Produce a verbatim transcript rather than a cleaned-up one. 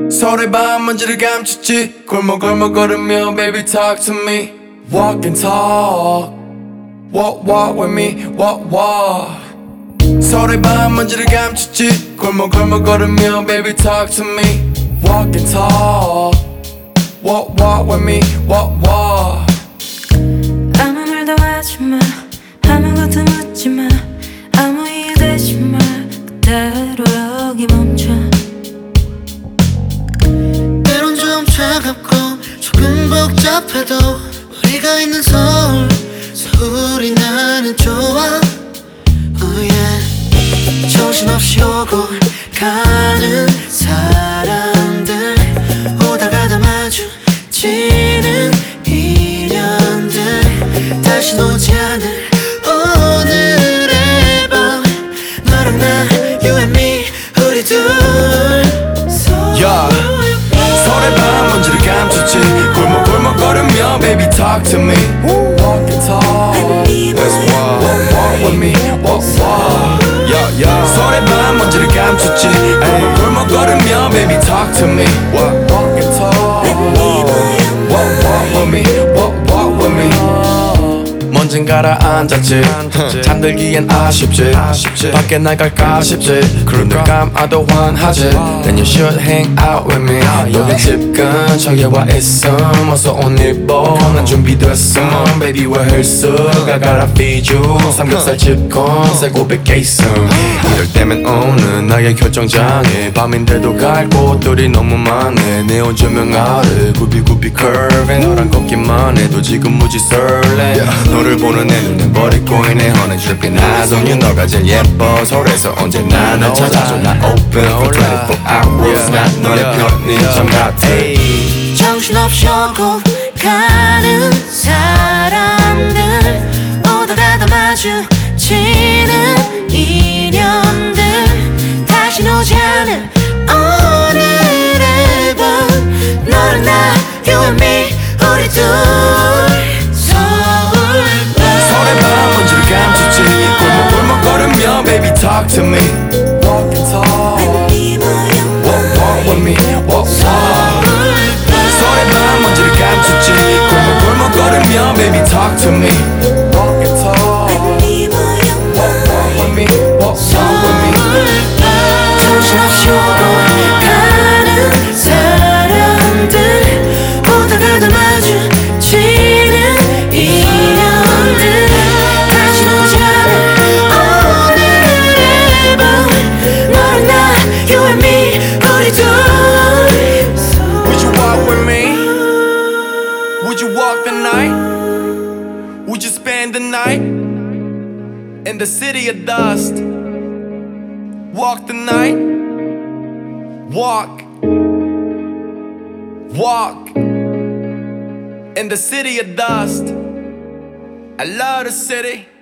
서로의 밤 먼지를 감췄지. 골목골목 걸으며 baby talk to me. Walk and talk. Walk walk with me. Walk walk. 서로의 밤 먼지를 감췄지. 골목골목 걸으며 baby talk to me. Walk and talk. Walk walk with me. Walk walk. 아무 말도 하지마, 아무것도 묻지마, 아무 이유되지 마, 그대로 여기 멈춰. 때론 좀 차갑고 조금 복잡해도 우리가 있는 서울, 서울이 나는 좋아. oh yeah. 정신없이 오고 가는 사람들, 오다가다 마주치는 인연들, 다시 오지 않을 오늘의 밤, 너랑 나 you and me 우리 둘. Yeah. 서로의 밤 먼지를 감췄지. 골목골목 걸으며 baby talk to me. Walk and talk. Let's walk. Walk walk with me. Walk walk. Yeah yeah. 서로의 밤 먼지를 감췄지. 골목골목 걸으며 baby talk to me. Walk walk and talk. Walk walk with me. Walk walk with me. 먼진 가라앉았지. 잠들기엔 아쉽지. 밖에 나갈까 싶지. 눈을 감아도 환하지. Then you should hang out with me. 여기 집 근처에 와 있음. 어서 옷 입어. 난 준비됐음. Baby we're here soon. I gotta feed you. 삼겹살 집콘 쌀고백 케이스. 이럴 때면 오는 나의 결정장애. 밤인데도 갈 곳들이 너무 많네. 네온 조명 아래 굽이굽이 curve. 너랑 걷기만 해도 지금 무지 설레. 너를 보는 내 눈에 버리고인해 honey dripping eyes on you. 너가 제일 예뻐 서울에서 언제나 날 찾아줘. 나 open for twenty-four hours. 난 너의 편의점 같아. 정신없이 오고 가는 사람들, 오다가다 마주치는 인연들, 다시 오지 않을 오늘의 밤, 너랑 나 you and me 우리 둘. 서로의 밤 먼지를 감췄지. 골목골목 걸으며 baby talk to me. Walk and talk. Walk walk with me. Walk walk. 서로의 밤 먼지를 감췄지. 골목골목 걸으며 baby talk to me. Walk and talk. Walk walk with me. Walk walk with me. 정신없이 오고 가는 사람들, 오다가다 마주치는 인연들, 다시 오지 않을 오늘의 밤, 너랑 나 you and me 우리 둘. Would you walk with me? Would you walk the night? Would you spend the night in the city of dust? Walk the night. Walk. Walk in the city of dust. I love the city.